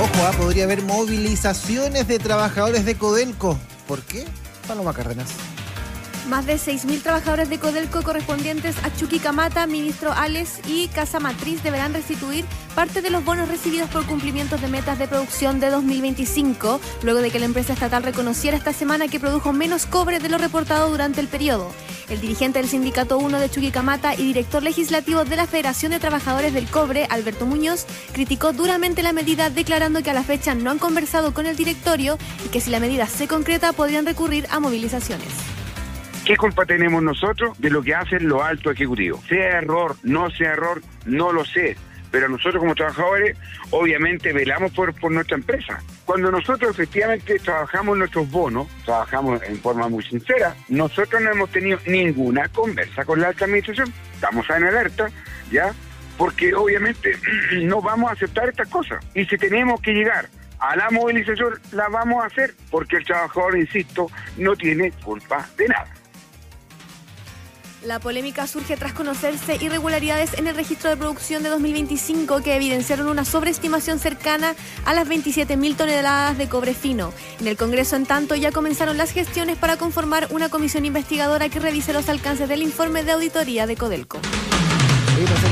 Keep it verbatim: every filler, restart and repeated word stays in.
Ojo, ¿eh? Podría haber movilizaciones de trabajadores de Codelco. ¿Por qué? Paloma Cárdenas. Más de seis mil trabajadores de Codelco correspondientes a Chuquicamata, Ministro Ales y Casa Matriz deberán restituir parte de los bonos recibidos por cumplimientos de metas de producción de dos mil veinticinco, luego de que la empresa estatal reconociera esta semana que produjo menos cobre de lo reportado durante el periodo. El dirigente del Sindicato uno de Chuquicamata y director legislativo de la Federación de Trabajadores del Cobre, Alberto Muñoz, criticó duramente la medida, declarando que a la fecha no han conversado con el directorio y que si la medida se concreta podrían recurrir a movilizaciones. ¿Qué culpa tenemos nosotros de lo que hacen los altos ejecutivos? Sea error, no sea error, no lo sé. Pero nosotros como trabajadores, obviamente, velamos por, por nuestra empresa. Cuando nosotros efectivamente trabajamos nuestros bonos, trabajamos en forma muy sincera, nosotros no hemos tenido ninguna conversa con la alta administración. Estamos en alerta, ¿ya? Porque obviamente no vamos a aceptar estas cosas. Y si tenemos que llegar a la movilización, la vamos a hacer, porque el trabajador, insisto, no tiene culpa de nada. La polémica surge tras conocerse irregularidades en el registro de producción de dos mil veinticinco que evidenciaron una sobreestimación cercana a las veintisiete mil toneladas de cobre fino. En el Congreso, en tanto, ya comenzaron las gestiones para conformar una comisión investigadora que revise los alcances del informe de auditoría de Codelco.